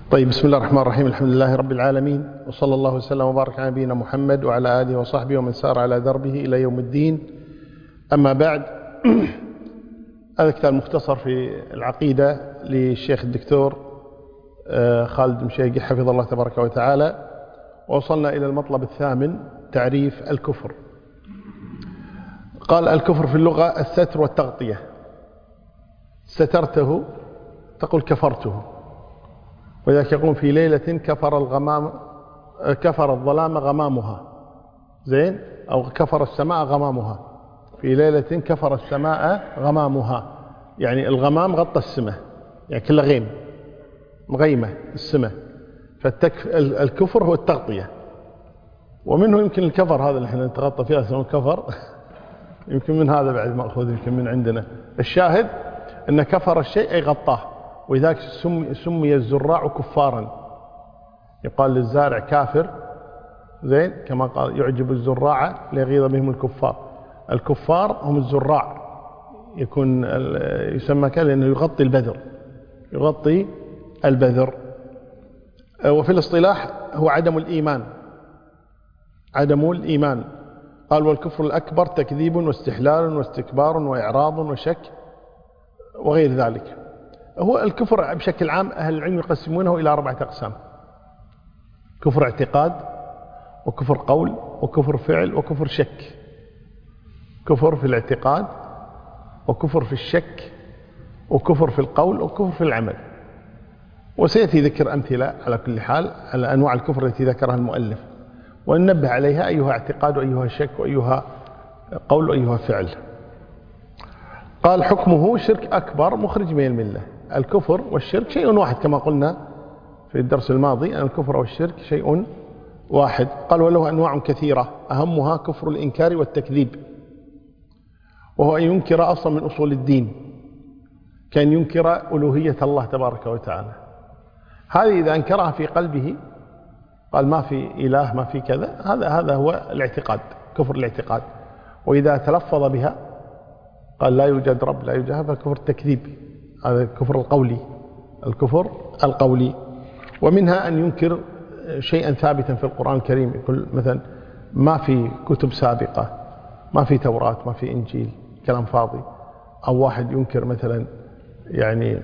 طيب، بسم الله الرحمن الرحيم. الحمد لله رب العالمين، وصلى الله وسلم وبارك على نبينا محمد وعلى آله وصحبه ومن سار على دربه إلى يوم الدين. أما بعد، هذا كتاب مختصر في العقيدة للشيخ الدكتور خالد مشيقي حفظه الله تبارك وتعالى. ووصلنا إلى المطلب الثامن، تعريف الكفر. قال: الكفر في اللغة الستر والتغطية. سترته تقول كفرته، وذلك يقول في ليلة كفر الظلام غمامها، زين، أو كفر السماء غمامها. في ليلة كفر السماء غمامها، يعني الغمام غطى السماء، يعني كله غيم، مغيمة السماء. فالكفر هو التغطية، ومنه يمكن الكفر هذا اللي احنا نتغطى فيه اسمه الكفر يمكن من هذا بعد مأخوذ يمكن من عندنا. الشاهد أن كفر الشيء أي غطاه، وذلك سمي الزراع كفارا. يقال للزارع كافر، زين، كما قال يعجب الزراع ليغيظ بهم الكفار. الكفار هم الزراع، يسمى كذا لأنه يغطي البذر. وفي الاصطلاح هو عدم الإيمان. قال: والكفر الأكبر تكذيب واستحلال واستكبار وإعراض وشك وغير ذلك. هو الكفر بشكل عام أهل العلم يقسمونه إلى 4 أقسام: كفر اعتقاد، وكفر قول، وكفر فعل، وكفر شك. كفر في الاعتقاد، وكفر في الشك، وكفر في القول، وكفر في العمل. وسيأتي ذكر أمثلة على كل حال على أنواع الكفر التي ذكرها المؤلف، وننبه عليها أيها اعتقاد وأيها شك وأيها قول وأيها فعل. قال: حكمه شرك أكبر مخرج من الملة. الكفر والشرك شيء واحد، كما قلنا في الدرس الماضي أن الكفر والشرك شيء واحد. قال: وله أنواع كثيرة، أهمها كفر الإنكار والتكذيب، وهو أن ينكر أصلا من أصول الدين، كان ينكر ألوهية الله تبارك وتعالى. هذه إذا أنكرها في قلبه، قال ما في إله، ما في كذا، هذا هو الاعتقاد، كفر الاعتقاد. وإذا تلفظ بها قال لا يوجد رب، لا يوجد، هذا كفر التكذيب، هذا الكفر القولي. ومنها أن ينكر شيئا ثابتا في القرآن الكريم، يقول مثلا ما في كتب سابقة، ما في توراة، ما في إنجيل، كلام فاضي. أو واحد ينكر مثلا، يعني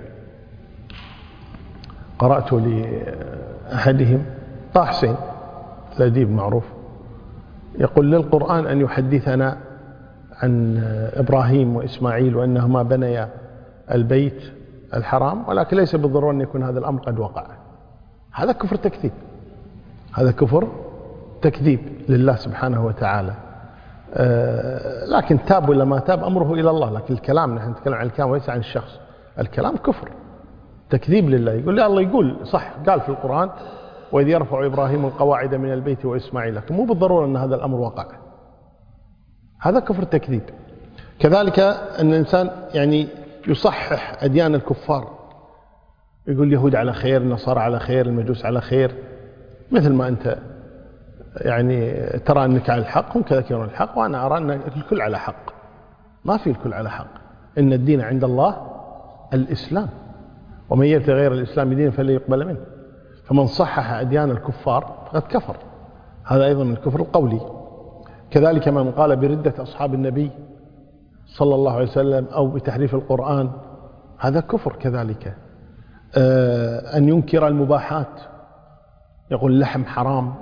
قرأت لأحدهم طه حسين الأديب معروف، يقول للقرآن أن يحدثنا عن إبراهيم وإسماعيل وأنهما بنيا البيت الحرام، ولكن ليس بالضرورة أن يكون هذا الأمر قد وقع. هذا كفر تكذيب، هذا كفر تكذيب لله سبحانه وتعالى. لكن تاب ولا ما تاب أمره إلى الله. لكن الكلام، نحن نتكلم عن الكلام وليس عن الشخص. الكلام كفر تكذيب لله. يقول لي الله يقول صح، قال في القرآن وإذ يرفع إبراهيم القواعد من البيت وإسماعيل، لكن مو بالضرورة أن هذا الأمر وقع. هذا كفر تكذيب. كذلك أن الإنسان يعني يصحح أديان الكفار، يقول اليهود على خير، النصارى على خير، المجوس على خير، مثل ما أنت يعني ترى أنك على الحق، هم كذلك يرون الحق، وأنا أرى أن الكل على حق. ما في الكل على حق. إن الدين عند الله الإسلام، ومن يبتغي غير الإسلام دينا فلن يقبل منه. فمن صحح أديان الكفار فقد كفر. هذا أيضا من الكفر القولي. كذلك من قال بردة أصحاب النبي صلى الله عليه وسلم أو بتحريف القرآن، هذا كفر كذلك. أن ينكر المباحات، يقول اللحم حرام،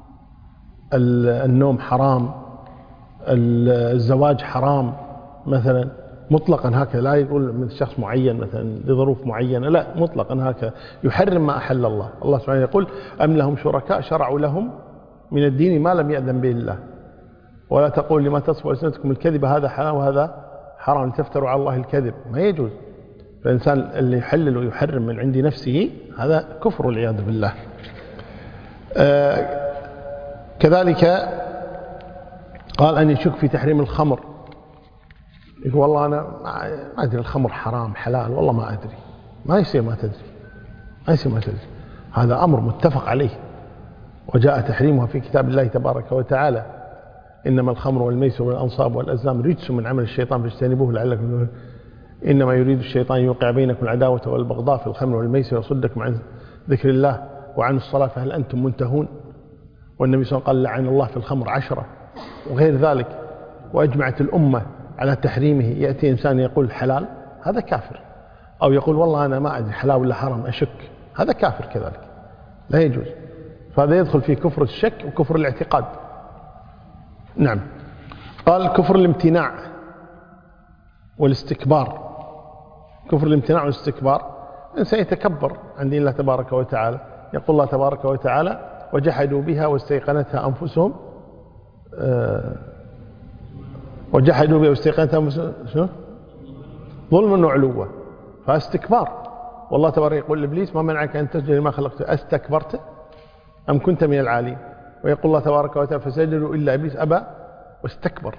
النوم حرام، الزواج حرام مثلا، مطلقا هكذا، لا يقول من شخص معين مثلا لظروف معينة، لا، مطلقا هكذا. يحرم ما أحل الله. الله سبحانه يقول أم لهم شركاء شرعوا لهم من الدين ما لم يأذن به الله، ولا تقول لما تصف ألسنتكم الكذب هذا حلال وهذا حرام تفتروا على الله الكذب. ما يجوز. فالإنسان اللي يحلل ويحرم من عند نفسه هذا كفر والعياذ بالله. كذلك قال أن يشك في تحريم الخمر، يقول والله أنا ما أدري الخمر حرام حلال، والله ما أدري. ما يصير ما تدري. هذا أمر متفق عليه، وجاء تحريمها في كتاب الله تبارك وتعالى: إنما الخمر والميسر والأنصاب والأزلام رجس من عمل الشيطان فاجتنبوه لعلكم. إنما يريد الشيطان يوقع بينكم العداوة والبغضاء في الخمر والميسر ويصدكم عن ذكر الله وعن الصلاة فهل أنتم منتهون، والنبي صلى الله عليه وسلم قال لعن الله في الخمر 10 وغير ذلك، وأجمعت الأمة على تحريمه. يأتي إنسان يقول حلال، هذا كافر، أو يقول والله أنا ما أدري حلال ولا حرام أشك، هذا كافر كذلك، لا يجوز. فهذا يدخل في كفر الشك وكفر الاعتقاد. نعم. قال كفر الامتناع والاستكبار. كفر الامتناع والاستكبار، الإنسان يتكبر عن دين الله تبارك وتعالى. يقول الله تبارك وتعالى وجحدوا بها واستيقنتها أنفسهم وجحدوا بها واستيقنتها أنفسهم ظلما وعلوا، فاستكبار. والله تبارك يقول لإبليس ما منعك أن تسجد لما خلقت أستكبرت أم كنت من العالين. ويقول الله تبارك وتعالى فسجدوا إلا إبليس أبى واستكبر.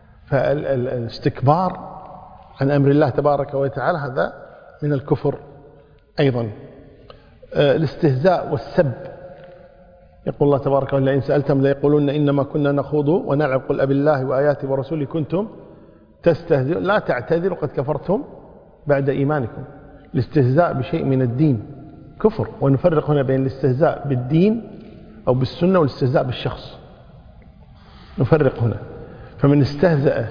فالاستكبار عن أمر الله تبارك وتعالى هذا من الكفر أيضا. الاستهزاء والسب، يقول الله تبارك وتعالى إن سألتم ليقولون إنما كنا نخوض ونلعب قل أبي الله وآياته ورسوله كنتم تستهزئون لا تعتذروا قد كفرتم بعد إيمانكم. الاستهزاء بشيء من الدين كفر، ونفرق هنا بين الاستهزاء بالدين أو بالسنة والاستهزاء بالشخص، نفرق هنا. فمن استهزأ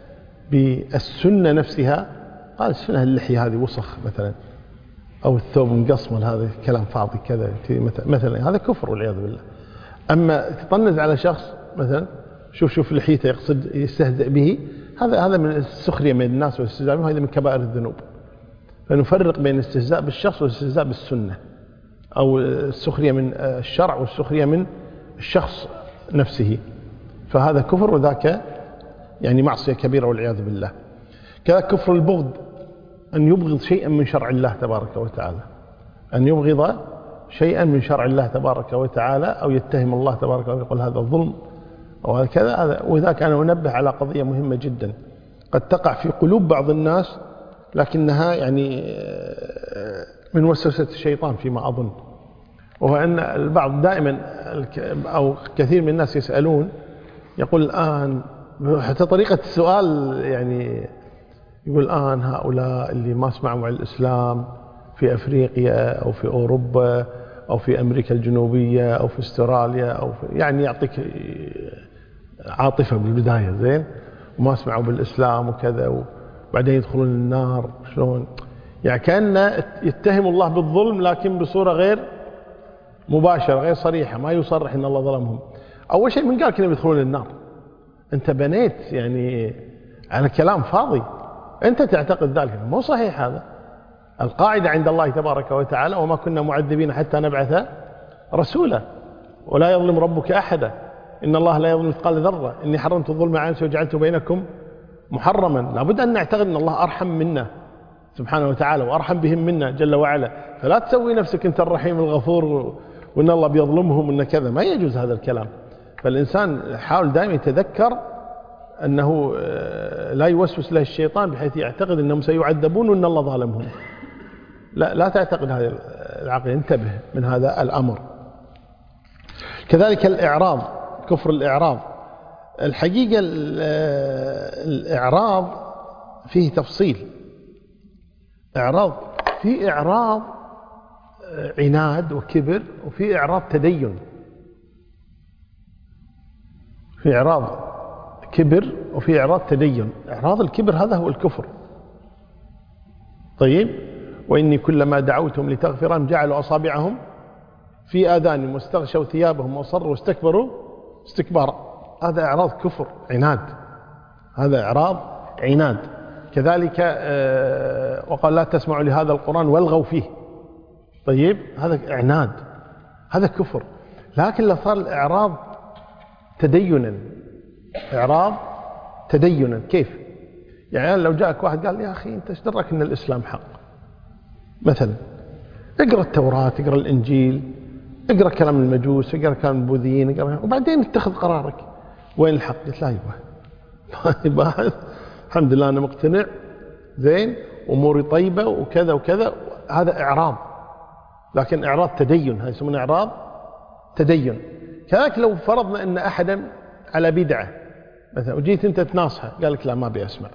بالسنة نفسها قال السنة اللحية هذه وسخ مثلا، أو الثوب مقصمل هذا كلام فاضي كذا مثلا، هذا كفر والعياذ بالله. أما تطنز على شخص مثلا شوف لحيته يقصد يستهزئ به، هذا من السخرية من الناس والاستهزاء بهم، هذا من كبائر الذنوب. فنفرق بين الاستهزاء بالشخص والاستهزاء بالسنة، أو السخرية من الشرع والسخرية من الشخص نفسه، فهذا كفر وذاك يعني معصية كبيرة والعياذ بالله. كذا كفر البغض، أن يبغض شيئا من شرع الله تبارك وتعالى، أن يبغض شيئا من شرع الله تبارك وتعالى، أو يتهم الله تبارك وتعالى يقول هذا ظلم أو هذا كذا. وذاك أنا أنبه على قضية مهمة جدا قد تقع في قلوب بعض الناس، لكنها يعني من وسوسة الشيطان فيما أظن، وهو أن البعض دائما أو كثير من الناس يسألون، يقول الآن حتى طريقة السؤال يعني يقول الآن هؤلاء اللي ما سمعوا عن الإسلام في أفريقيا أو في أوروبا أو في أمريكا الجنوبية أو في استراليا أو في يعني يعطيك عاطفة بالبداية زين، وما سمعوا بالإسلام وكذا، وبعدين يدخلون النار شلون، يعني كأنه يتهم الله بالظلم لكن بصورة غير مباشرة غير صريحة، ما يصرح إن الله ظلمهم. أول شيء من قال كانوا يدخلون النار؟ أنت بنيت يعني على كلام فاضي، أنت تعتقد ذلك، مو صحيح هذا. القاعدة عند الله تبارك وتعالى وما كنا معذبين حتى نبعث رسولا ولا يظلم ربك أحدا إن الله لا يظلم مثقال ذرة إني حرمت الظلم على نفسي وجعلته بينكم محرما. لابد أن نعتقد أن الله أرحم منا سبحانه وتعالى وأرحم بهم منا جل وعلا، فلا تسوي نفسك أنت الرحيم الغفور وإن الله بيظلمهم وإن كذا، ما يجوز هذا الكلام. فالإنسان حاول دائما يتذكر أنه لا يوسوس له الشيطان بحيث يعتقد أنهم سيعذبون وأن الله ظالمهم. لا تعتقد هذا العقل، انتبه من هذا الأمر. كذلك الإعراض، كفر الإعراض. الحقيقة الإعراض فيه تفصيل. في إعراض عناد وكبر، وفي إعراض تدين. في إعراض كبر وفي إعراض تدين. إعراض الكبر هذا هو الكفر. طيب، وإني كلما دعوتهم لتغفر لهم جعلوا أصابعهم في آذانهم واستغشوا ثيابهم وصروا واستكبروا استكبارا. هذا إعراض كفر عناد، هذا إعراض عناد. كذلك وقال لا تسمعوا لهذا القرآن والغوا فيه. طيب، هذا عناد، هذا كفر. لكن لو صار الإعراض تدينا، إعراض تدينا كيف؟ يعني لو جاءك واحد قال يا أخي أنت ايش دراك أن الإسلام حق مثلا، اقرأ التوراة، اقرأ الإنجيل، اقرأ كلام المجوس، اقرأ كلام البوذيين، وبعدين اتخذ قرارك. وين الحق؟ قلت لا يبقى الحمد لله أنا مقتنع زين أموري طيبة وكذا وكذا. هذا إعراض، لكن إعراض تدين، هذا يسمونه إعراض تدين. كذلك لو فرضنا أن أحدا على بدعة مثلا وجيت أنت تناصحه قال لك لا ما أبي أسمع،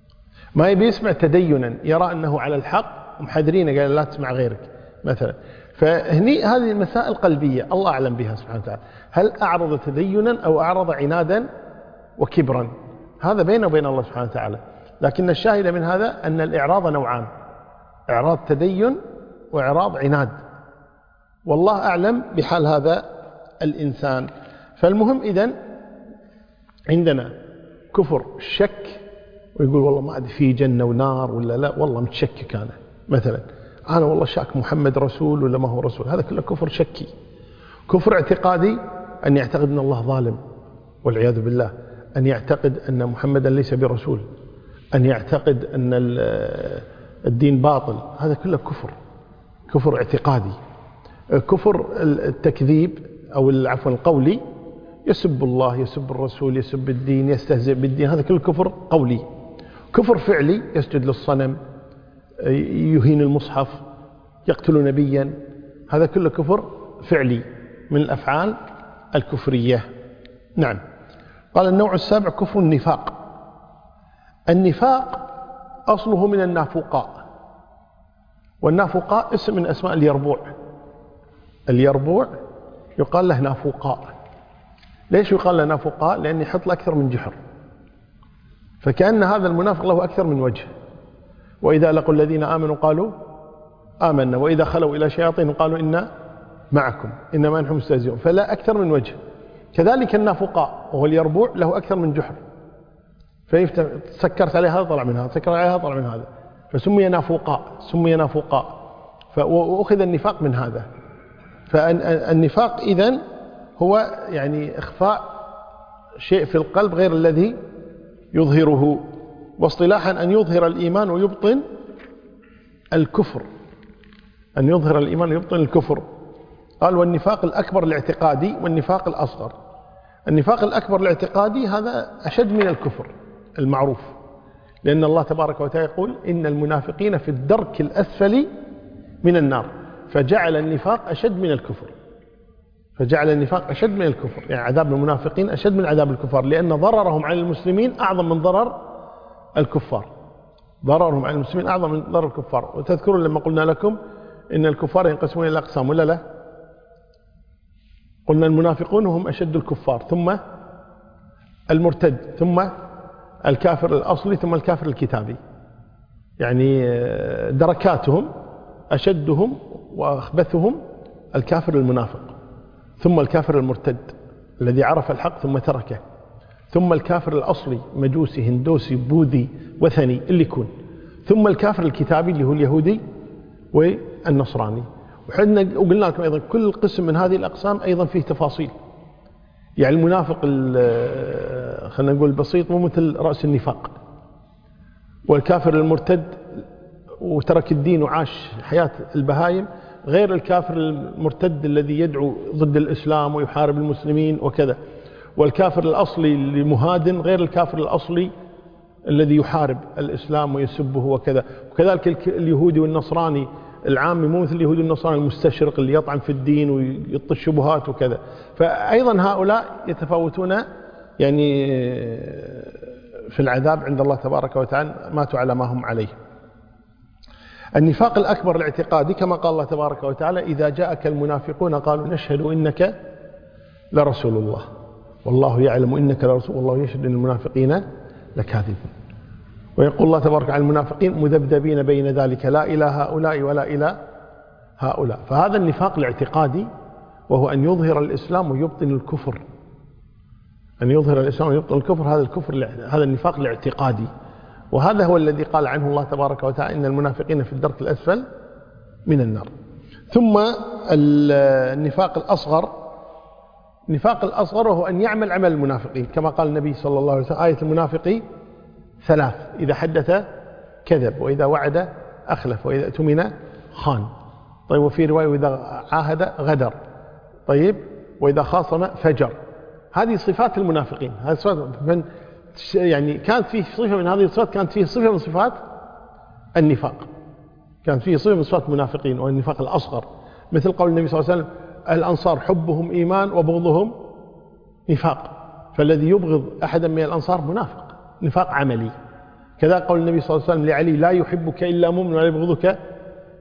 ما يبي يسمع تدينا، يرى أنه على الحق ومحذرين قال لا تسمع غيرك مثلا، فهني هذه المسائل قلبية الله أعلم بها سبحانه وتعالى، هل أعرض تدينا أو أعرض عنادا وكبرا، هذا بينه وبين الله سبحانه وتعالى. لكن الشاهد من هذا أن الإعراض نوعان، إعراض تدين وإعراض عناد، والله أعلم بحال هذا الإنسان. فالمهم إذن عندنا كفر الشك، ويقول والله ما أدري في جنة ونار ولا لا، والله متشكك أنا مثلا، أنا والله شاك محمد رسول ولا ما هو رسول، هذا كله كفر شكي. كفر اعتقادي أن يعتقد أن الله ظالم والعياذ بالله، أن يعتقد أن محمدا ليس برسول، أن يعتقد أن الدين باطل، هذا كله كفر اعتقادي. كفر التكذيب أو عفوا القولي، يسب الله يسب الرسول يسب الدين يستهزئ بالدين، هذا كله كفر قولي. كفر فعلي، يسجد للصنم يهين المصحف يقتل نبيا، هذا كله كفر فعلي من الأفعال الكفرية. نعم. قال النوع السابع كفر النفاق. النفاق أصله من النافقاء، والنافقاء اسم من أسماء اليربوع. اليربوع يقال له نافقاء. ليش يقال له نافقاء؟ لأن يحط له أكثر من جحر، فكأن هذا المنافق له أكثر من وجه. وإذا لقوا الذين آمنوا قالوا آمنا، وإذا خلوا إلى شياطين قالوا إنا معكم إنما نحن مستهزئون، فلا أكثر من وجه. كذلك النافقاء وهو اليربوع له أكثر من جحر، سكرت عليه هذا طلع من هذا، سكرت عليه هذا طلع من هذا، فسمي نافقاء. وأخذ النفاق من هذا. فالنفاق إذن هو يعني إخفاء شيء في القلب غير الذي يظهره، واصطلاحا أن يظهر الإيمان ويبطن الكفر، أن يظهر الإيمان ويبطن الكفر. قال والنفاق الأكبر الاعتقادي والنفاق الأصغر. النفاق الأكبر الاعتقادي هذا أشد من الكفر المعروف، لأن الله تبارك وتعالى يقول إن المنافقين في الدرك الأسفل من النار، فجعل النفاق أشد من الكفر، يعني عذاب المنافقين أشد من عذاب الكفار، لأن ضررهم على المسلمين أعظم من ضرر الكفار. وتذكرون لما قلنا لكم إن الكفار ينقسمون إلى أقسام ولا لا؟ قلنا المنافقون هم أشد الكفار، ثم المرتد، ثم الكافر الأصلي، ثم الكافر الكتابي، يعني دركاتهم أشدهم وأخبثهم الكافر المنافق، ثم الكافر المرتد الذي عرف الحق ثم تركه، ثم الكافر الأصلي مجوسي هندوسي بوذي وثني اللي يكون، ثم الكافر الكتابي اللي هو اليهودي والنصراني. وقلنا لكم أيضا كل قسم من هذه الأقسام أيضا فيه تفاصيل. يعني المنافق خلينا نقول البسيط مو مثل رأس النفاق، والكافر المرتد وترك الدين وعاش حياة البهايم غير الكافر المرتد الذي يدعو ضد الإسلام ويحارب المسلمين وكذا، والكافر الأصلي المهادن غير الكافر الأصلي الذي يحارب الإسلام ويسبه وكذا. وكذلك اليهودي والنصراني العامي مو مثل اليهودي والنصراني المستشرق اللي يطعن في الدين ويطي الشبهات وكذا. فأيضا هؤلاء يتفاوتون يعني في العذاب عند الله تبارك وتعالى، ماتوا على ما هم عليه. النفاق الأكبر الاعتقادي كما قال الله تبارك وتعالى إذا جاءك المنافقون قالوا نشهد إنك لرسول الله والله يعلم إنك لرسول والله يشهد إن المنافقين لكاذبون. ويقول الله تبارك عن المنافقين مذبذبين بين ذلك لا إلى هؤلاء ولا إلى هؤلاء. فهذا النفاق الاعتقادي وهو أن يظهر الإسلام ويبطن الكفر، هذا النفاق الاعتقادي، وهذا هو الذي قال عنه الله تبارك وتعالى إن المنافقين في الدرك الأسفل من النار. ثم النفاق الأصغر وهو أن يعمل عمل المنافقين كما قال النبي صلى الله عليه وسلم آية المنافق 3: إذا حدث كذب، وإذا وعد أخلف، وإذا اؤتمن خان. طيب وفي رواية وإذا عاهد غدر، طيب وإذا خاصم فجر. هذه صفات المنافقين، هذه صفات يعني كانت فيه صفة من هذه الصفات، كانت فيه صفة من صفات النفاق، كانت فيه صفة من صفات المنافقين والنفاق الأصغر، مثل قول النبي صلى الله عليه وسلم الأنصار حبهم إيمان وبغضهم نفاق، فالذي يبغض أحدا من الأنصار منافق، نفاق عملي. كذا قول النبي صلى الله عليه وسلم لعلي لا يحبك إلا مؤمن ولا يبغضك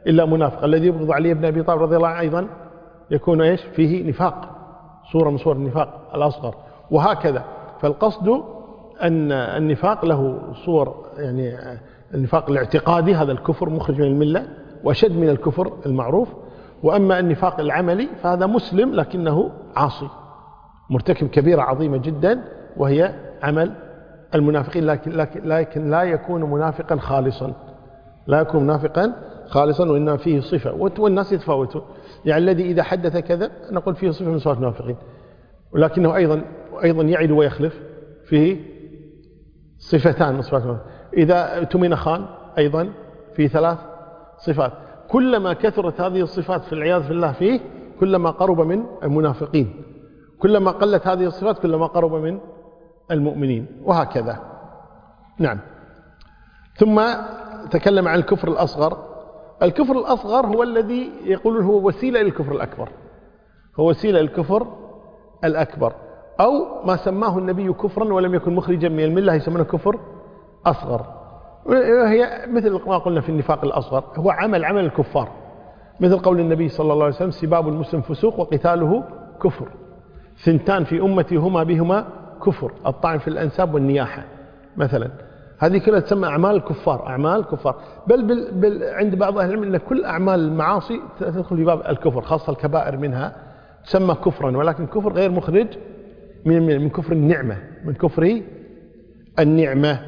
إلا منافق. الذي يبغض علي بن أبي طالب رضي الله عنه أيضا يكون إيش فيه نفاق، صورة من صور النفاق الأصغر، وهكذا. فالقصد أن النفاق له صور، يعني النفاق الاعتقادي هذا الكفر مخرج من الملة وأشد من الكفر المعروف. وأما النفاق العملي فهذا مسلم لكنه عاصي مرتكب كبيرة عظيمة جدا وهي عمل المنافقين، لكن لا يكون منافقا خالصا، لا يكون منافقا خالصا، وإنما فيه صفة. والناس يتفاوتون، يعني الذي إذا حدث كذا نقول فيه صفة من صفات المنافقين، ولكنه أيضا يعد ويخلف، فيه صفتان من صفات المنافقين. إذا اؤتمن خان أيضا فيه 3 صفات. كلما كثرت هذه الصفات في العياذ بالله فيه كلما قرب من المنافقين، كلما قلت هذه الصفات كلما قرب من المؤمنين، وهكذا. نعم. ثم تكلم عن الكفر الأصغر. الكفر الأصغر هو الذي يقولون هو وسيلة للكفر الأكبر، هو وسيلة للكفر الأكبر، أو ما سماه النبي كفرا ولم يكن مخرجا من الملة يسمونه كفر أصغر. هي مثل ما قلنا في النفاق الأصغر، هو عمل الكفار، مثل قول النبي صلى الله عليه وسلم: سباب المسلم فسوق وقتاله كفر، 2 في أمتي هما بهما كفر، الطعن في الأنساب والنياحة مثلا. هذه كلها تسمى أعمال الكفار، أعمال كفار. بل عند بعض أهل العلم أن كل أعمال المعاصي تدخل في باب الكفر، خاصة الكبائر منها تسمى كفرا، ولكن كفر غير مخرج من كفر النعمة، من كفر النعمة.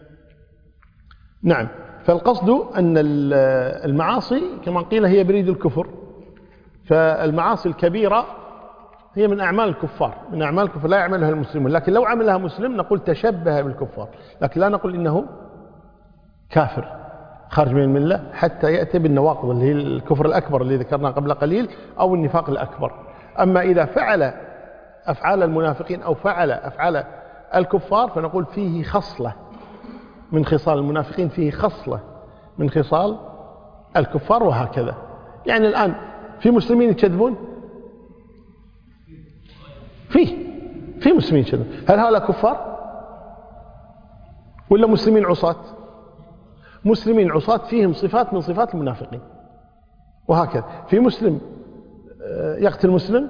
نعم. فالقصد أن المعاصي كما قيل هي بريد الكفر، فالمعاصي الكبيرة هي من أعمال الكفار، من أعمال الكفر لا يعملها المسلمون، لكن لو عملها مسلم نقول تشبه بالكفار، لكن لا نقول إنه كافر خارج من الملة حتى يأتي بالنواقض اللي هي الكفر الأكبر اللي ذكرنا قبل قليل، أو النفاق الأكبر. أما إذا فعل أفعال المنافقين أو فعل أفعال الكفار فنقول فيه خصلة من خصال المنافقين، فيه خصلة من خصال الكفار، وهكذا. يعني الآن في مسلمين يكذبون، في مسلمين يكذبون، هل هؤلاء كفار ولا مسلمين عصاة؟ مسلمين عصاة فيهم صفات من صفات المنافقين، وهكذا. في مسلم يقتل مسلم،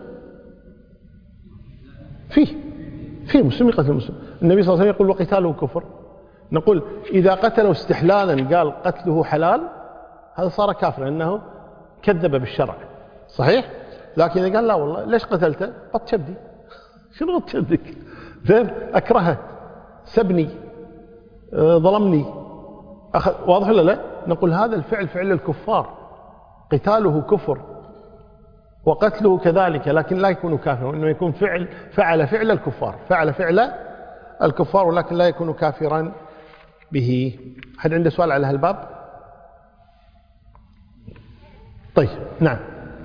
في مسلم يقتل مسلم. النبي صلى الله عليه وسلم يقول: وقتاله كفر. نقول إذا قتله استحلالا قال قتله حلال هذا صار كافر لأنه كذب بالشرع، صحيح؟ لكن إذا قال لا والله ليش قتلته؟ بط شبدي. شنو بط شبدك؟ زين، أكرهه، سبني، ظلمني، واضح ولا لا؟ نقول هذا الفعل فعل الكفار، قتاله كفر وقتله كذلك، لكن لا يكون كافرا، وإنه يكون فعل فعل الكفار، فعل فعل الكفار، ولكن لا يكون كافرا به. حد عنده سؤال على هالباب؟ طيب. نعم.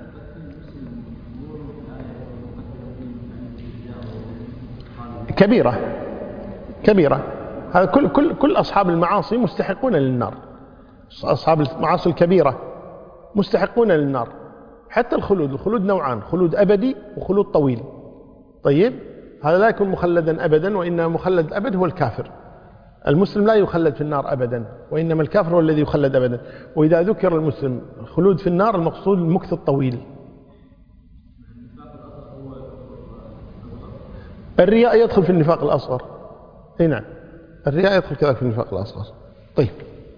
كبيرة. هذا كل أصحاب المعاصي مستحقون للنار، أصحاب المعاصي الكبيرة مستحقون للنار. حتى الخلود نوعان: خلود أبدي وخلود طويل. طيب، هذا لا يكون مخلدا أبدا، وإنما مخلد الأبد هو الكافر. المسلم لا يخلد في النار أبدا، وإنما الكافر هو الذي يخلد أبدا. وإذا ذكر المسلم خلود في النار المقصود المكث الطويل. الرياء يدخل في النفاق الأصغر. نعم، الرياء يدخل كذلك في النفاق الأصغر. طيب،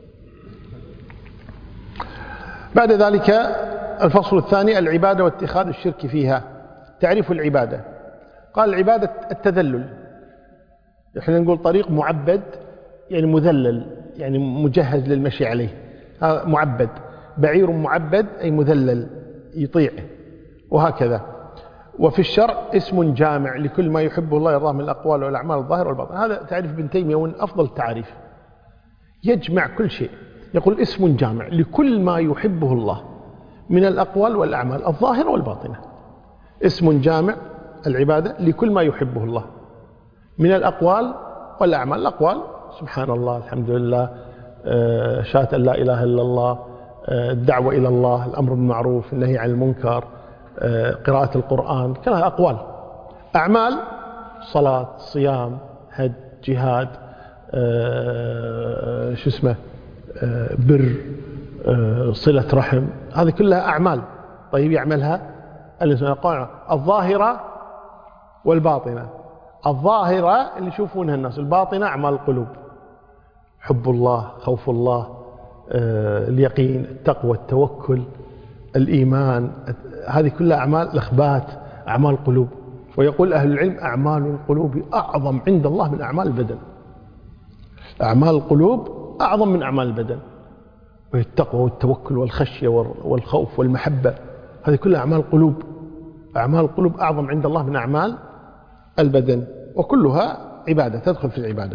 بعد ذلك الفصل الثاني: العبادة واتخاذ الشرك فيها. تعريف العبادة. قال: العبادة التذلل. احنا نقول طريق معبد، يعني مذلل، يعني مجهز للمشي عليه، هذا معبد. بعير معبد أي مذلل يطيع، وهكذا. وفي الشرع اسم جامع لكل ما يحبه الله يرضاه من الأقوال والأعمال الظاهرة والباطنة. هذا تعريف ابن تيمية من أفضل التعريف، يجمع كل شيء. يقول اسم جامع لكل ما يحبه الله من الأقوال والأعمال الظاهرة والباطنة. اسم جامع العبادة لكل ما يحبه الله من الأقوال والأعمال. الأقوال سبحان الله، الحمد لله، شهادة أن لا إله إلا الله، الدعوة إلى الله، الأمر بالمعروف، النهي عن المنكر، قراءة القرآن، كلها أقوال. أعمال: صلاة، صيام، حج، جهاد، بر، صلة رحم، هذه كلها أعمال طيب يعملها الإنسان. الظاهرة والباطنة. الظاهرة اللي يشوفونها الناس، الباطنة أعمال القلوب، حب الله، خوف الله، اليقين، التقوى، التوكل، الإيمان، هذه كلها أعمال الإخبات، أعمال القلوب. ويقول أهل العلم أعمال القلوب أعظم عند الله من أعمال البدن. أعمال القلوب أعظم من أعمال البدن، وهي التقوى والتوكل والخشية والخوف والمحبة، هذه كلها أعمال القلوب. أعمال القلوب أعظم عند الله من أعمال البدن، وكلها عبادة تدخل في العبادة.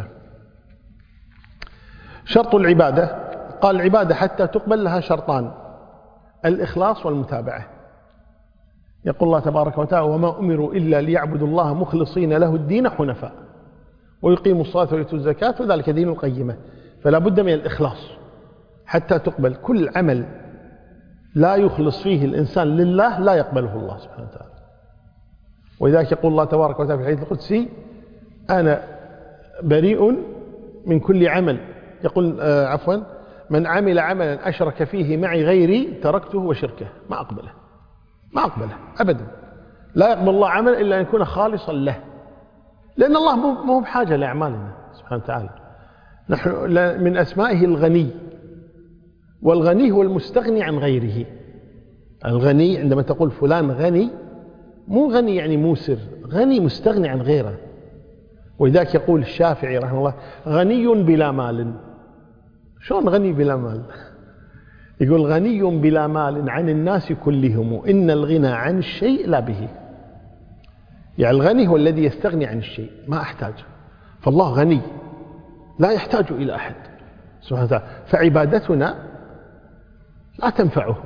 شرط العبادة، قال العبادة حتى تقبل لها شرطان: الإخلاص والمتابعة. يقول الله تبارك وتعالى: وما أمروا إلا ليعبدوا الله مخلصين له الدين حنفاء ويقيموا الصلاة ويؤتوا الزكاة وذلك دين القيمة. فلا بد من الإخلاص حتى تقبل. كل عمل لا يخلص فيه الإنسان لله لا يقبله الله سبحانه وتعالى. ولذلك يقول الله تبارك وتعالى في الحديث القدسي: أنا بريء من كل عمل، يقول عفوا، من عمل عملا أشرك فيه معي غيري تركته وشركه. ما أقبله أبدا. لا يقبل الله عمل إلا أن يكون خالصا له، لأن الله مو بحاجة لأعمالنا سبحانه وتعالى. نحن من أسمائه الغني، والغني هو المستغني عن غيره. الغني عندما تقول فلان غني، مو غني يعني موسر، غني مستغني عن غيره. ولذلك يقول الشافعي رحمه الله: غني بلا مال. شلون غني بلا مال؟ يقول: غني بلا مال عن الناس كلهم، إن الغنى عن الشيء لا به. يعني الغني هو الذي يستغني عن الشيء، ما أحتاج. فالله غني لا يحتاج إلى أحد سبحانه وتعالى، فعبادتنا لا تنفعه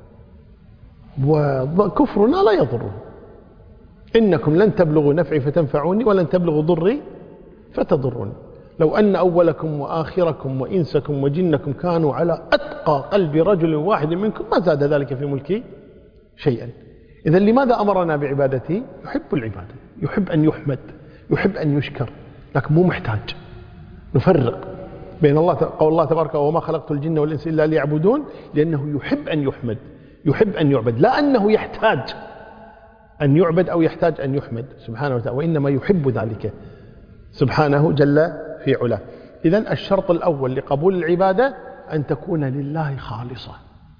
وكفرنا لا يضره. إنكم لن تبلغوا نفعي فتنفعوني ولن تبلغوا ضري فتضروني. لو أن أولكم وآخركم وإنسكم وجنكم كانوا على أتقى قلب رجل واحد منكم ما زاد ذلك في ملكي شيئا. إذا لماذا أمرنا بعبادته؟ يحب العبادة، يحب أن يحمد، يحب أن يشكر، لكن مو محتاج. نفرق بين قول الله تبارك: وما خلقت الجن والإنس إلا ليعبدون، لأنه يحب أن يحمد، يحب أن يعبد، لا أنه يحتاج أن يعبد أو يحتاج أن يحمد سبحانه وتعالى، وإنما يحب ذلك سبحانه جل في علاه. إذن الشرط الأول لقبول العبادة أن تكون لله خالصة.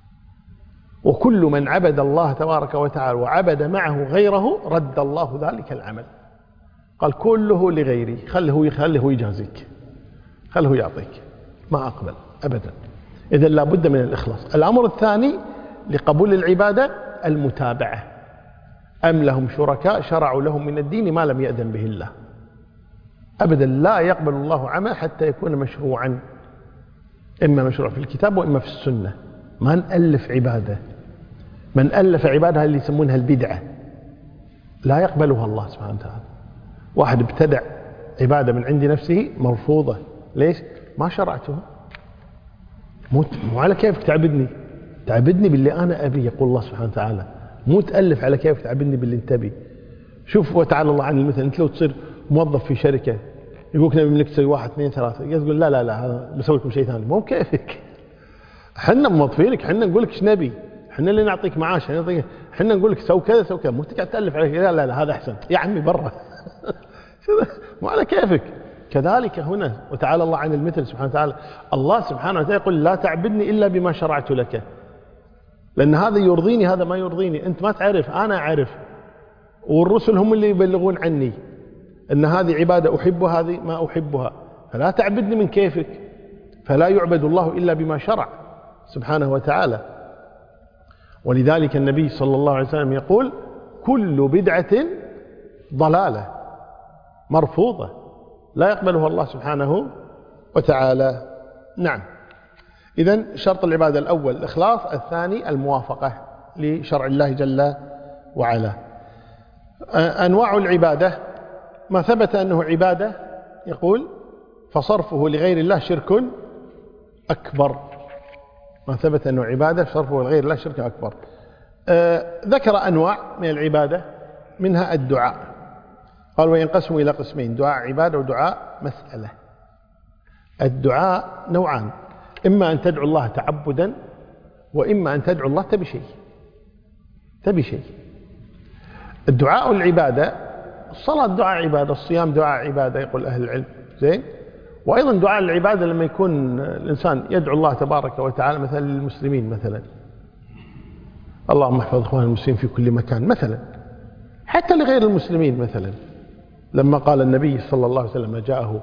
وكل من عبد الله تبارك وتعالى وعبد معه غيره رد الله ذلك العمل. قال: كله لغيري، خله يجازيك، خله يعطيك، ما أقبل أبدا. إذن لا بد من الإخلاص. الأمر الثاني لقبول العبادة المتابعة. أم لهم شركاء شرعوا لهم من الدين ما لم يأذن به الله. أبدا لا يقبل الله عمل حتى يكون مشروعا، إما مشروع في الكتاب وإما في السنة. ما نألف عبادة، من ألف عبادة اللي يسمونها البدعة لا يقبلها الله سبحانه وتعالى. واحد ابتدع عبادة من عند نفسه مرفوضة. ليش؟ ما شرعته. مو على كيفك تعبدني باللي أنا أبي، يقول الله سبحانه وتعالى. مو تألف على كيفك تعبدني باللي انت أبي. شوف وتعالى الله عن المثل. أنت لو تصير موظف في شركة يقولك نبي منك تسوي 1 2 3، تقول لا هذا بسوي لكم شيء ثاني. مو كيفك، حنا موظفينك، حنا نقول لك ايش نبي، حنا اللي نعطيك معاش، حنا نقول لك سوي كذا سوي كذا. مو تقعد تألف عليك لا هذا أحسن يا عمي برا. مو على كيفك. كذلك هنا وتعالى الله عن المثل سبحانه وتعالى. الله سبحانه وتعالى يقول: لا تعبدني إلا بما شرعت لك، لأن هذا يرضيني هذا ما يرضيني. أنت ما تعرف، أنا أعرف، والرسل هم اللي يبلغون عني أن هذه عبادة أحبها هذه ما أحبها، فلا تعبدني من كيفك. فلا يعبد الله إلا بما شرع سبحانه وتعالى. ولذلك النبي صلى الله عليه وسلم يقول: كل بدعة ضلالة مرفوضة لا يقبلها الله سبحانه وتعالى. نعم. إذن شرط العبادة الأول الإخلاص، الثاني الموافقة لشرع الله جل وعلا. أنواع العبادة: ما ثبت أنه عبادة يقول فصرفه لغير الله شرك أكبر. ما ثبت أنه عبادة فصرفه لغير الله شرك أكبر. ذكر أنواع من العبادة، منها الدعاء. قال: وينقسم إلى قسمين: دعاء عبادة ودعاء مسألة. الدعاء نوعان: إما أن تدعو الله تعبدا وإما أن تدعو الله تبي شيء. الدعاء العبادة، الصلاة دعاء عبادة، الصيام دعاء عبادة يقول أهل العلم، زين. وأيضا دعاء العبادة لما يكون الإنسان يدعو الله تبارك وتعالى مثلا للمسلمين، مثلا اللهم احفظ إخوان المسلمين في كل مكان مثلا، حتى لغير المسلمين مثلا. لما قال النبي صلى الله عليه وسلم جاءه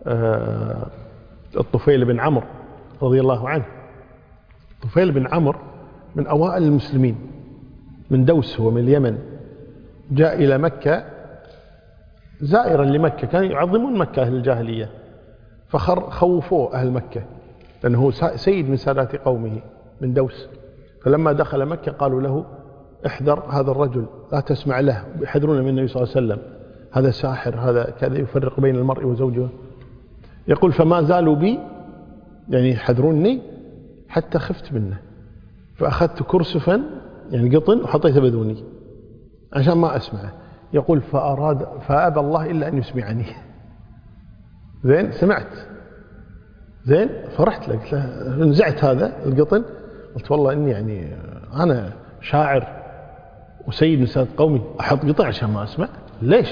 الطفيل بن عمرو رضي الله عنه. الطفيل بن عمرو من أوائل المسلمين، من دوس ومن اليمن، جاء إلى مكة زائرا لمكة، كانوا يعظمون مكة أهل الجاهلية، فخوفوه أهل مكة لأنه سيد من سادات قومه من دوس. فلما دخل مكة قالوا له احذر هذا الرجل، لا تسمع له، يحذرون من النبي صلى الله عليه وسلم، هذا ساحر، هذا كذا يفرق بين المرء وزوجه. يقول فما زالوا بي يعني يحذروني حتى خفت منه، فأخذت كرسفا يعني قطن وحطيته بذوني عشان ما أسمعه. يقول فأبى الله إلا أن يسمعني. زين، سمعت، زين، فرحت له، قلت له نزعت هذا القطن، قلت والله إني يعني أنا شاعر وسيد من سادة قومي، أحط قطع عشان ما أسمع؟ ليش؟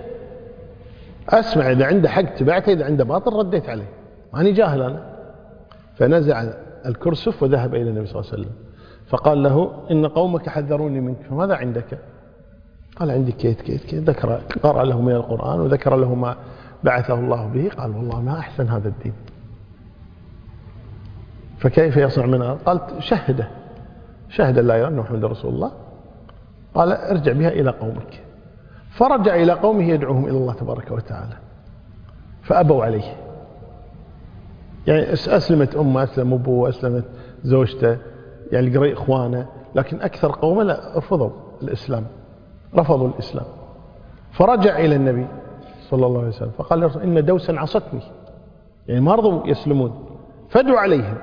أسمع، إذا عنده حق تبعته، إذا عنده باطل رديت عليه، ماني جاهل أنا. فنزع الكرسف وذهب إلى النبي صلى الله عليه وسلم فقال له إن قومك حذروني منك، فماذا عندك؟ قال عندي كيت كيت كيت. ذكر، قرأ له من القرآن وذكر له ما بعثه الله به. قال والله ما أحسن هذا الدين، فكيف يصنع منها؟ قال شهد لا إله إلا محمد رسول الله. قال ارجع بها إلى قومك. فرجع إلى قومه يدعوهم إلى الله تبارك وتعالى، فأبوا عليه. يعني أسلمت أمه، أسلم أبوه، أسلمت زوجته، يعني القريء إخوانه، لكن أكثر قومه لا، رفضوا الإسلام. فرجع إلى النبي صلى الله عليه وسلم فقال له إن دوسا عصتني، يعني ما رضوا يسلمون، فادعوا عليهم.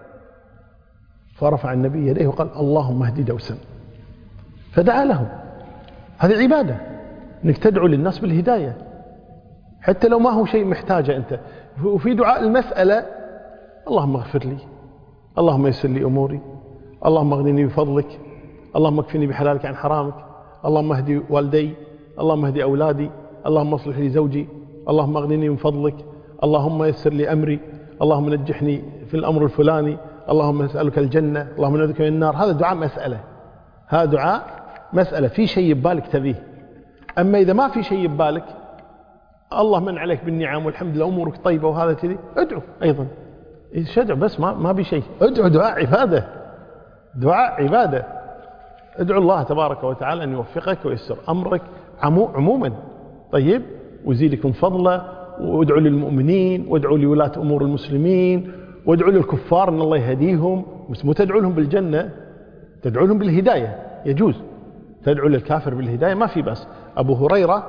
فرفع النبي يديه وقال اللهم اهدي دوسا، فدعا لهم. هذه عبادة، انك تدعو للناس بالهداية حتى لو ما هو شيء محتاجه انت. وفي دعاء المسألة اللهم اغفر لي، اللهم يسر لي اموري، اللهم اغنني بفضلك، اللهم اكفني بحلالك عن حرامك، اللهم اهدي والدي، اللهم اهدي اولادي، اللهم اصلح لي زوجي، اللهم اغنني من فضلك، اللهم يسر لي امري، اللهم نجحني في الامر الفلاني، اللهم اسالك الجنة، اللهم نعوذ بك من النار. هذا دعاء مسألة، هذا دعاء مسألة، في شيء ببالك تبيه. أما إذا ما في شيء ببالك، الله من عليك بالنعم والحمد لله أمورك طيبة وهذا كذي، ادعو أيضا، ادعو، بس ما بشيء، ادعو، دعاء عبادة، دعاء عبادة. ادعو الله تبارك وتعالى أن يوفقك ويسر أمرك عموما، طيب، ويزيدك من فضله. وادعو للمؤمنين، وادعو لولاة أمور المسلمين، وادعو للكفار أن الله يهديهم، بس مو تدعو لهم بالجنة، تدعو لهم بالهداية. يجوز تدعو للكافر بالهداية، ما في بس. أبو هريرة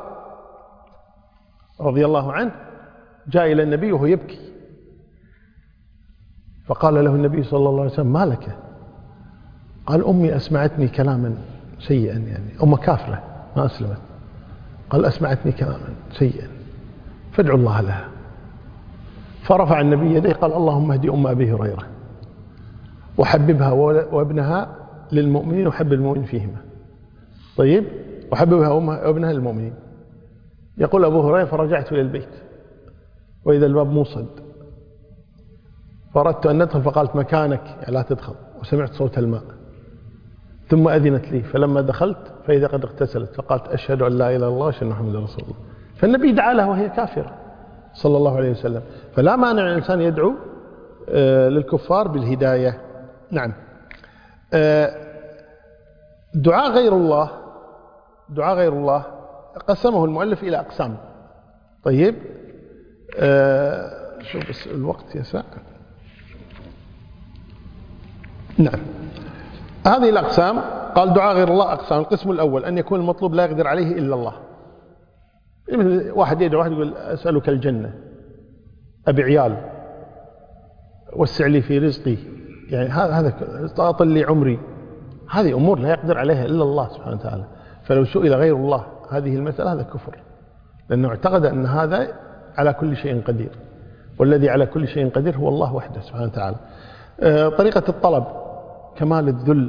رضي الله عنه جاء إلى النبي وهو يبكي، فقال له النبي صلى الله عليه وسلم ما لك؟ قال أمي أسمعتني كلاما سيئا، يعني أم كافرة ما أسلمت. قال أسمعتني كلاما سيئا فادعوا الله لها. فرفع النبي يديه قال اللهم اهدي أم أبي هريرة وحببها وابنها للمؤمنين وحب المؤمن فيهما، طيب، وحببها وابنها للمؤمنين. يقول أبو هريرة فرجعت إلى البيت وإذا الباب موصد، فأردت أن ندخل فقالت مكانك، يعني لا تدخل، وسمعت صوت الماء، ثم أذنت لي، فلما دخلت فإذا قد اغتسلت، فقالت أشهد أن لا إله إلا الله وأشهد أن محمدا رسول الله. فالنبي دعا لها وهي كافرة صلى الله عليه وسلم. فلا مانع الإنسان يدعو للكفار بالهداية. نعم. دعاء غير الله قسمه المؤلف إلى أقسام، طيب، شوف بس الوقت يسع. نعم، هذه الأقسام قال دعاء غير الله أقسام. القسم الأول أن يكون المطلوب لا يقدر عليه إلا الله. واحد يدعو، واحد يقول أسألك الجنة، أبي عيال، وسع لي في رزقي، يعني هذا أطل لي عمري. هذه أمور لا يقدر عليها إلا الله سبحانه وتعالى. فلو سئل غير الله هذه المسألة هذا كفر، لأنه اعتقد أن هذا على كل شيء قدير، والذي على كل شيء قدير هو الله وحده سبحانه وتعالى. طريقة الطلب كمال الذل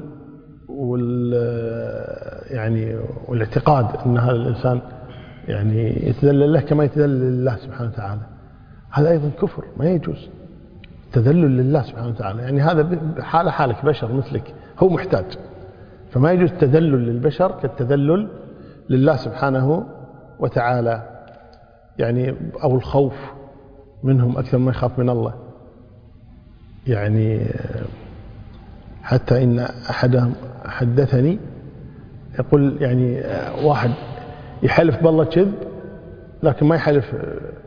والاعتقاد أن هذا الإنسان يعني يتذلل له كما يتذلل لله سبحانه وتعالى، هذا أيضا كفر، ما يجوز تذلل لله سبحانه وتعالى. يعني هذا حالك بشر مثلك، هو محتاج، فما يجوز التذلل للبشر كالتذلل لله سبحانه وتعالى، يعني أو الخوف منهم أكثر ما يخاف من الله. يعني حتى إن أحدهم حدثني يقول يعني واحد يحلف بالله كذب لكن ما يحلف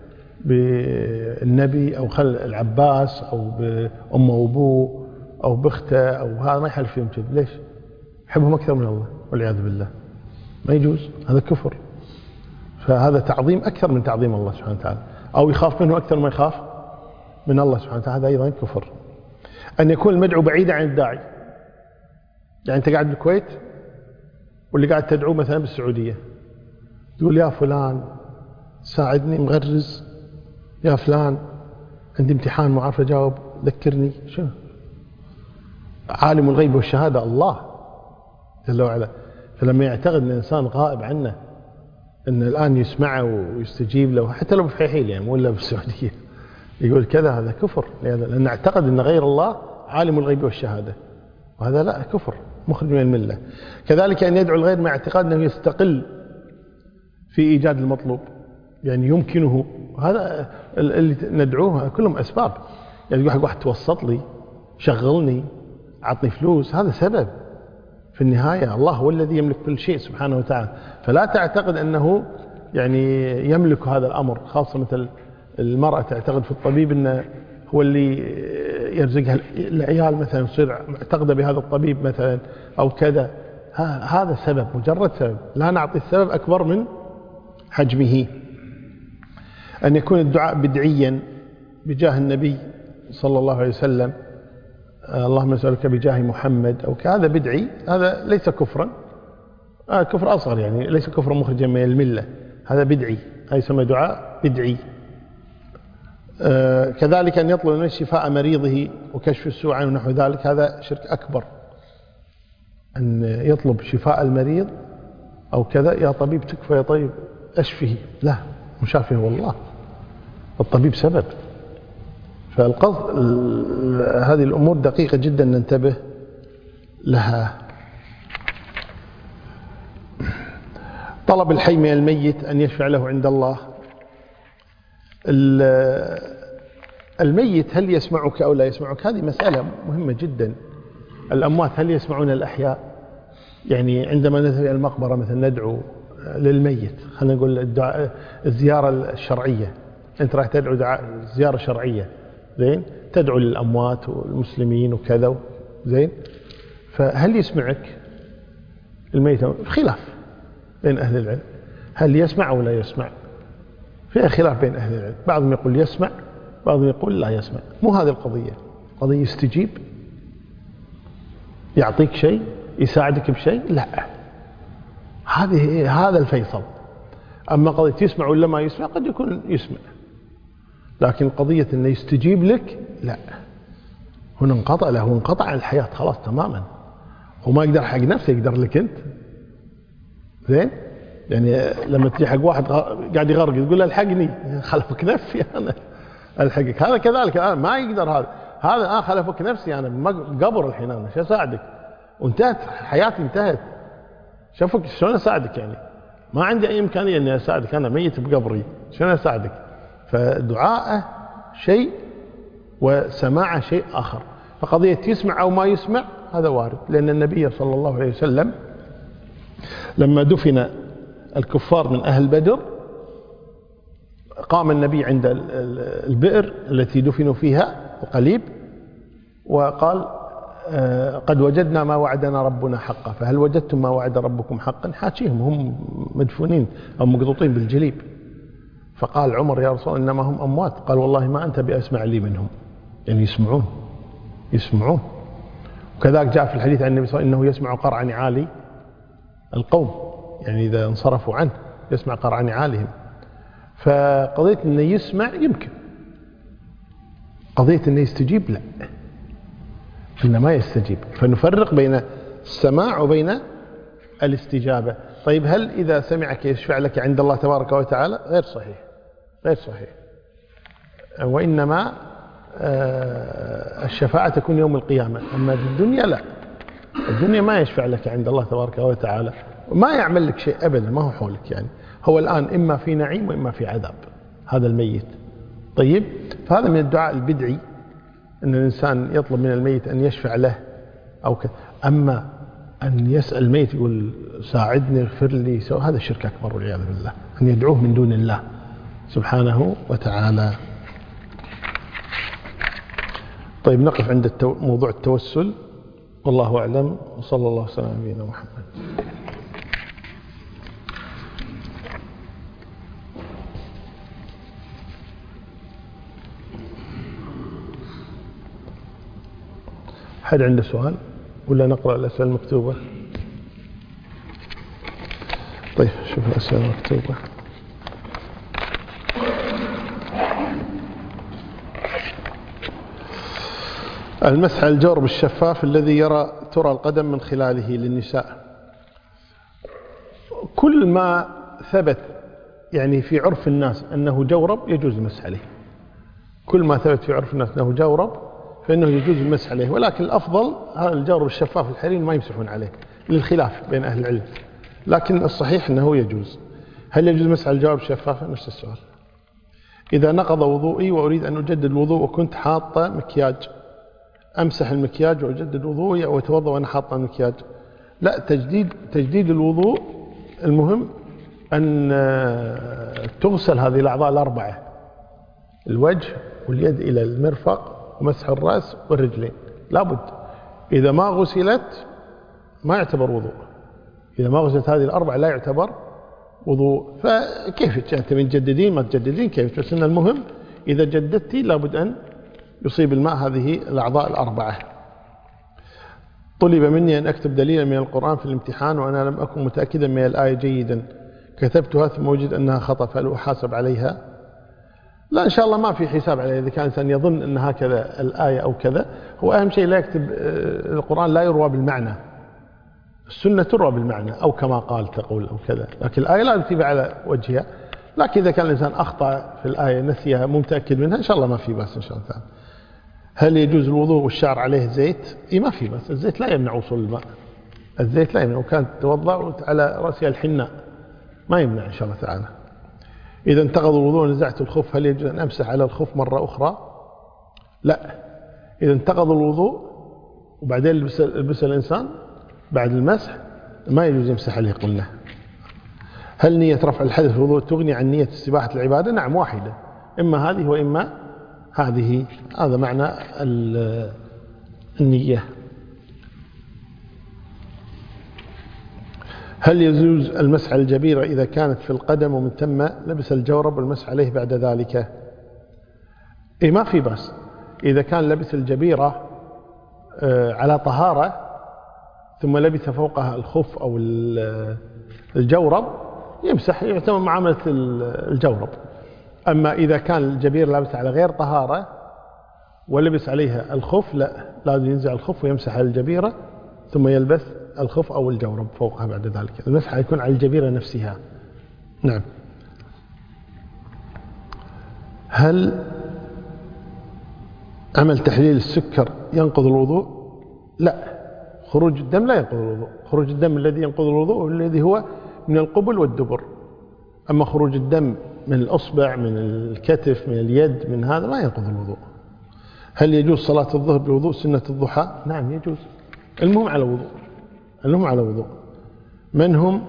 بالنبي أو خل العباس أو بأمه وأبوه أو بأخته أو هذا، ما يحلف فيهم كذب. ليش؟ يحبهم أكثر من الله والعياذ بالله، ما يجوز، هذا كفر. فهذا تعظيم أكثر من تعظيم الله سبحانه وتعالى، أو يخاف منه أكثر ما يخاف من الله سبحانه وتعالى، هذا أيضا كفر. أن يكون المدعو بعيدا عن الداعي، يعني أنت قاعد بالكويت واللي قاعد تدعوه مثلا بالسعودية، تقول يا فلان ساعدني مغرز، يا فلان عندي امتحان ما عارف أجاوب ذكرني. شو عالم الغيب والشهادة الله جل وعلا. فلما يعتقد أن الإنسان غائب عنه أن الآن يسمعه ويستجيب له حتى لو بفحيحيل يعني ولا بالسعودية يقول كذا، هذا كفر، لأن اعتقد أن غير الله عالم الغيب والشهادة، وهذا لا، كفر مخرج من الملة. كذلك أن يدعو الغير مع اعتقاد أنه يستقل في إيجاد المطلوب، يعني يمكنه، هذا اللي ندعوه كلهم أسباب. يعني يقول واحد توسط لي، شغلني، عطني فلوس، هذا سبب. في النهاية الله هو الذي يملك كل شيء سبحانه وتعالى، فلا تعتقد أنه يعني يملك هذا الأمر. خاصة مثل المرأة تعتقد في الطبيب أنه هو اللي يرزقها العيال مثلا، يصير معتقدة بهذا الطبيب مثلا أو كذا، هذا سبب، مجرد سبب، لا نعطي السبب أكبر من حجمه. أن يكون الدعاء بدعيا بجاه النبي صلى الله عليه وسلم، اللهم اسألك بجاه محمد أو كذا، بدعي، هذا ليس كفرا، كفر أصغر، يعني ليس كفرا مخرجا من الملة، هذا بدعي، هذا يسمى دعاء بدعي. كذلك أن يطلب من شفاء مريضه وكشف السوء عنه ونحو ذلك، هذا شرك أكبر. أن يطلب شفاء المريض أو كذا، يا طبيب تكفى يا طبيب أشفه، لا، مشافه والله، الطبيب سبب. فالقصد هذه الأمور دقيقة جدا ننتبه لها. طلب الحي من الميت أن يشفع له عند الله. الميت هل يسمعك أو لا يسمعك؟ هذه مسألة مهمة جدا. الأموات هل يسمعون الأحياء؟ يعني عندما نذهب إلى المقبرة مثلا ندعو للميت، خلينا نقول الدعاء الزيارة الشرعية، أنت راح تدعو دعاء زيارة شرعية، زين، تدعو للأموات والمسلمين وكذا، زين، فهل يسمعك الميت؟ خلاف بين أهل العلم، هل يسمع أو لا يسمع؟ فيها خلاف بين أهل العلم، بعضهم يقول يسمع، بعضهم يقول لا يسمع. مو هذه القضية، قضية يستجيب، يعطيك شيء، يساعدك بشيء، لا، هذا الفيصل. أما قضية يسمع ولا ما يسمع، قد يكون يسمع، لكن قضية أنه يستجيب لك، لا، هنا انقطع له، انقطع عن الحياة خلاص تماما، هو ما يقدر حق نفسه، يقدر لك أنت، زين. يعني لما تجي حق واحد قاعد يغرق تقول له الحقني، خلفك نفسي أنا الحقك، هذا كذلك الآن ما يقدر، هذا خلفك نفسي أنا قبر الحين، أنا شو أساعدك؟ وانتهت حياتي، انتهت، شوفك شلون أساعدك؟ يعني ما عندي أي إمكانية أني أساعدك، أنا ميت بقبري، شلون أساعدك؟ فدعاءه شيء وسماعه شيء آخر. فقضية يسمع أو ما يسمع هذا وارد، لأن النبي صلى الله عليه وسلم لما دفن الكفار من أهل بدر، قام النبي عند البئر التي دفنوا فيها القليب وقال قد وجدنا ما وعدنا ربنا حقا، فهل وجدتم ما وعد ربكم حقا؟ حاكيهم هم مدفونين أو مقطوطين بالجليب. فقال عمر يا رسول الله إنما هم أموات، قال والله ما أنت بأسمع لي منهم، يعني يسمعون. وكذلك جاء في الحديث عن النبي صلى الله عليه وسلم إنه يسمع قرع نعال القوم، يعني إذا انصرفوا عنه يسمع قرع نعالهم. فقضية أنه يسمع يمكن، قضية أنه يستجيب لا. إنما يستجيب. فنفرق بين السماع وبين الاستجابة. طيب هل إذا سمعك يشفع لك عند الله تبارك وتعالى؟ غير صحيح، غير صحيح. وإنما الشفاعة تكون يوم القيامة، أما في الدنيا لا، الدنيا ما يشفع لك عند الله تبارك وتعالى، ما يعمل لك شيء أبدا، ما هو حولك يعني. هو الآن إما في نعيم وإما في عذاب هذا الميت. طيب، فهذا من الدعاء البدعي، أن الإنسان يطلب من الميت أن يشفع له أو كذا. أما أن يسأل الميت يقول ساعدني اغفر لي، هذا شرك أكبر والعياذ بالله، أن يدعوه من دون الله سبحانه وتعالى. طيب نقف عند موضوع التوسل، والله أعلم، وصلى الله وسلم على نبينا محمد. حد عنده سؤال ولا نقرأ الأسئلة المكتوبة؟ طيب شوف الأسئلة المكتوبة. المسح على الجورب الشفاف الذي ترى القدم من خلاله للنساء، كل ما ثبت يعني في عرف الناس أنه جورب يجوز المسح عليه. كل ما ثبت في عرف الناس أنه جورب فإنه يجوز المسح عليه، ولكن الأفضل هذا الجورب الشفاف الحرير ما يمسحون عليه للخلاف بين أهل العلم، لكن الصحيح أنه يجوز. هل يجوز مسح على الجورب الشفاف؟ نفس السؤال. إذا نقض وضوئي وأريد أن أجدد الوضوء وكنت حاطة مكياج، أمسح المكياج وأجدد وضوئي أو أتوضأ وأنا حاطة المكياج؟ لا، تجديد الوضوء المهم أن تغسل هذه الأعضاء الأربعة، الوجه واليد إلى المرفق ومسح الرأس والرجلين، لابد. إذا ما غسلت ما يعتبر وضوء، إذا ما غسلت هذه الأربعة لا يعتبر وضوء. فكيف أنت من تجددين ما تجددين كيف، بس إن المهم إذا جددتي لابد أن يصيب الماء هذه الأعضاء الأربعة. طلب مني أن أكتب دليلا من القرآن في الامتحان وأنا لم أكن متأكدا من الآية جيدا، كتبتها ثم وجد أنها خطأ، فهل أحاسب عليها؟ لا، إن شاء الله ما في حساب عليه. إذا كان الإنسان يظن أن هكذا الآية أو كذا، هو أهم شيء لا يكتب. القرآن لا يروى بالمعنى، السنة تروى بالمعنى أو كما قال تقول أو كذا، لكن الآية لا تكتب على وجهها. لكن إذا كان الإنسان أخطأ في الآية نسيها مو متأكد منها، إن شاء الله ما في بأس إن شاء الله تعالى. هل يجوز الوضوء والشعر عليه زيت؟ ما في بأس، الزيت لا يمنع وصول الماء، الزيت لا يمنع، وكانت تتوضأ على رأسها الحناء ما يمنع إن شاء الله تعالى. إذا انتقض الوضوء ونزعت الخف هل يجوز أن أمسح على الخف مرة أخرى؟ لا، إذا انتقض الوضوء وبعدين لبس الإنسان بعد المسح ما يجوز يمسح عليه. قلنا هل نية رفع الحدث في الوضوء تغني عن نية استباحة العبادة؟ نعم، واحدة، إما هذه وإما هذه، هذا معنى النية. هل يجوز المسح على الجبيرة إذا كانت في القدم ومن ثم لبس الجورب والمسح عليه بعد ذلك؟ ما في بس، إذا كان لبس الجبيرة على طهارة ثم لبس فوقها الخف أو الجورب يمسح، يعتبر معاملة الجورب. أما إذا كان الجبير لابس على غير طهارة ولبس عليها الخف، لا، لازم ينزع الخف ويمسح على الجبيرة ثم يلبس الخف أو الجورب فوقها بعد ذلك. المسح يكون على الجبيرة نفسها. نعم. هل عمل تحليل السكر ينقض الوضوء؟ لا، خروج الدم لا ينقض الوضوء. خروج الدم الذي ينقض الوضوء الذي هو من القبل والدبر، أما خروج الدم من الأصبع من الكتف من اليد من هذا ما ينقض الوضوء. هل يجوز صلاة الظهر بوضوء سنة الضحى؟ نعم يجوز، المهم على وضوء، المهم على وضوء. من هم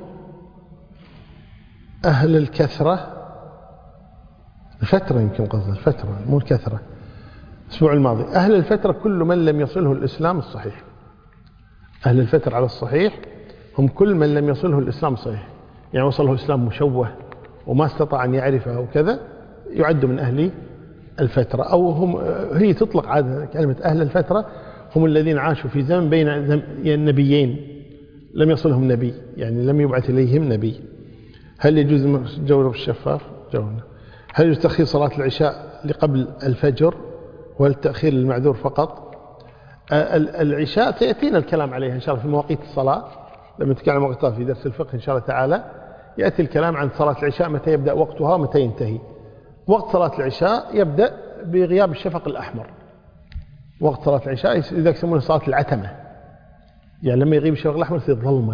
أهل الكثرة؟ الفترة، يمكن قصد الفترة مو الكثرة. الأسبوع الماضي أهل الفترة كل من لم يصله الإسلام الصحيح. أهل الفترة على الصحيح هم كل من لم يصله الإسلام الصحيح، يعني وصله الإسلام مشوه وما استطاع أن يعرفه وكذا، يعد من أهل الفترة. أو هم، هي تطلق عادة كلمة أهل الفترة هم الذين عاشوا في زمن بين النبيين لم يصلهم نبي، يعني لم يبعث إليهم نبي. هل يجوز الجورب الشفاف؟ جاوبنا. هل يجوز تأخير صلاة العشاء لقبل الفجر وهل التأخير للمعذور فقط؟ العشاء سيأتينا الكلام عليها إن شاء الله في مواقيت الصلاة، لما نتكلم عن مواقيت في درس الفقه إن شاء الله تعالى يأتي الكلام عن صلاة العشاء متى يبدأ وقتها ومتى ينتهي. وقت صلاة العشاء يبدأ بغياب الشفق الأحمر. وقت صلاة العشاء إذا يسمونه صلاة العتمة، يعني لما يغيب الشفق الأحمر يصير ظلمة،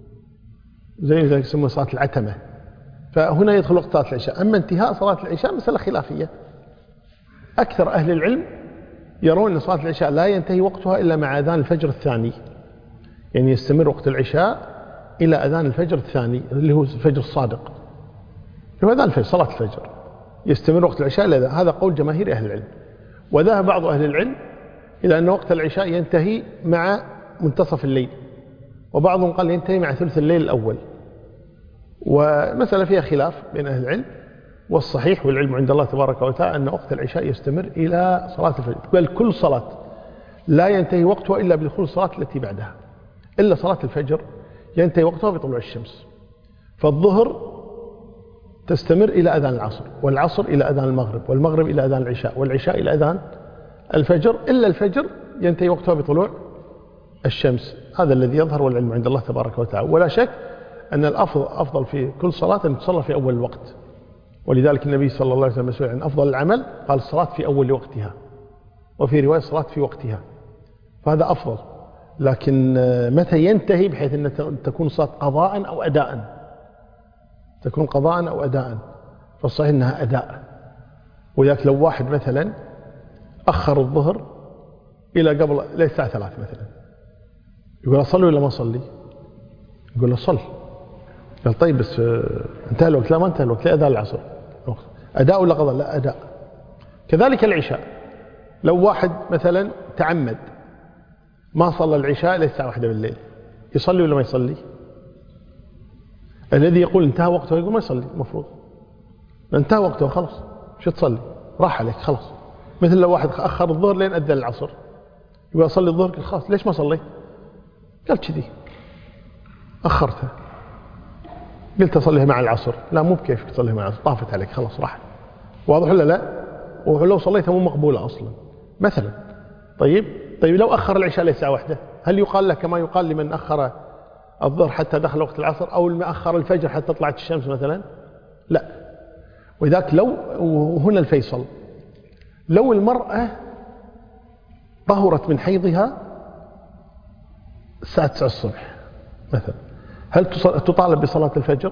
زي إذا يسمونه صلاة العتمة، فهنا يدخل وقت صلاة العشاء. أما انتهاء صلاة العشاء مسألة خلافية. أكثر أهل العلم يرون أن صلاة العشاء لا ينتهي وقتها إلا مع أذان الفجر الثاني، يعني يستمر وقت العشاء إلى أذان الفجر الثاني اللي هو الفجر الصادق، اللي هو أذان الفجر، صلاة الفجر يستمر وقت العشاء إلى أذان. هذا قول جماهير أهل العلم. وذهب بعض أهل العلم إلى أن وقت العشاء ينتهي مع منتصف الليل، وبعضهم قال ينتهي مع ثلث الليل الأول، ومسألة فيها خلاف بين أهل العلم. والصحيح والعلم عند الله تبارك وتعالى أن وقت العشاء يستمر إلى صلاة الفجر، بل كل صلاة لا ينتهي وقتها إلا بدخول الصلاة التي بعدها، إلا صلاة الفجر ينتهي وقتها بطلوع الشمس. فالظهر تستمر إلى أذان العصر، والعصر إلى أذان المغرب، والمغرب إلى أذان العشاء، والعشاء إلى أذان الفجر، إلا الفجر ينتهي وقتها بطلوع الشمس. هذا الذي يظهر والعلم عند الله تبارك وتعالى. ولا شك أن الأفضل في كل صلاة أن تصلى في أول الوقت، ولذلك النبي صلى الله عليه وسلم مسؤول عن أفضل العمل قال الصلاة في أول وقتها، وفي رواية الصلاة في وقتها، فهذا أفضل. لكن متى ينتهي بحيث أن تكون صلاة قضاء أو أداء، تكون قضاء أو أداء، فالصحيح أنها أداء. وذلك لو واحد مثلا أخر الظهر إلى قبل الساعة 3 مثلا، يقول أصلي ولا ما أصلي؟ يقول أصلي. قال طيب بس انتهى الوقت. لا ما انتهى الوقت، لا أذان العصر. أداء ولا قضاء؟ لا أداء. كذلك العشاء، لو واحد مثلا تعمد ما صلى العشاء إلى الساعة 1 بالليل، يصلي ولا ما يصلي؟ الذي يقول انتهى وقته يقول ما يصلي، المفروض انتهى وقته خلاص، شو تصلي؟ راح عليك خلاص. مثل لو واحد أخر الظهر لين أذن العصر، يقول أصلي الظهر، قال خلاص ليش ما صليت؟ قال كذي أخرتها، قلت أصليها مع العصر، لا مو بكيف تصليها مع العصر، طافت عليك خلاص راح. واضح ولا لا؟ ولو صليتها مو مقبولة أصلا مثلا. طيب لو أخر العشاء للساعة 1، هل يقال له كما يقال لمن أخر الظهر حتى دخل وقت العصر، أو اللي أخر الفجر حتى طلعت الشمس مثلا؟ لا. وذاك لو، وهنا الفيصل، لو المرأة طهرت من حيضها الساعة 9 الصبح مثلا، هل تطالب بصلاة الفجر؟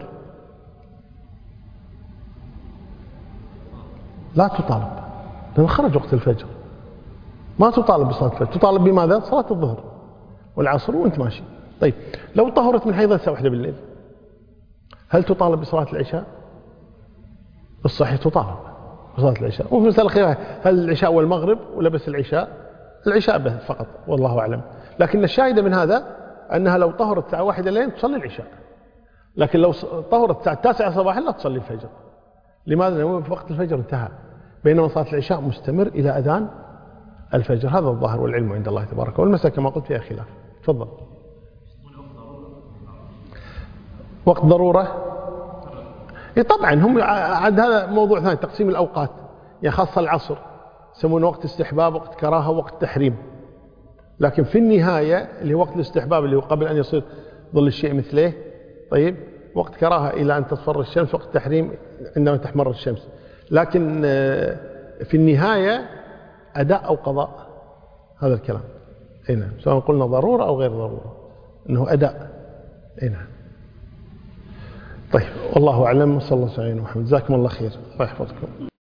لا تطالب، لأن خرج وقت الفجر، ما تطالب بصلاة الفجر. تطالب بماذا؟ صلاة الظهر والعصر وانت ماشي. طيب لو طهرت من حيضها الساعة 1 بالليل، هل تطالب بصلاة العشاء؟ الصحيح تطالب بصلاة العشاء. وفي مسألة خلاف، هل العشاء والمغرب ولا بس العشاء؟ العشاء بس فقط والله أعلم. لكن الشاهد من هذا أنها لو طهرت الساعة 1 لين تصلي العشاء، لكن لو طهرت الساعة 9 صباحا لا تصلي الفجر. لماذا؟ لأنه في وقت الفجر انتهى، بينما صلاة العشاء مستمر إلى أذان الفجر. هذا الظاهر والعلم عند الله تبارك، والمسألة كما قلت فيها خلاف. تفضل. وقت ضرورة؟ طبعا هم عاد هذا موضوع ثاني، تقسيم الأوقات، يعني خاصة العصر يسمونه وقت استحباب، وقت كراهة، وقت تحريم. لكن في النهاية اللي هو وقت الاستحباب اللي هو قبل أن يصير ظل الشيء مثله، طيب وقت كراهة إلى أن تصفر الشمس، وقت تحريم عندما تحمر الشمس. لكن في النهاية أداء أو قضاء، هذا الكلام. نعم، سواء قلنا ضرورة أو غير ضرورة، أنه أداء. نعم. طيب والله أعلم، وصلى الله عليه وسلم. جزاكم الله خير، الله يحفظكم.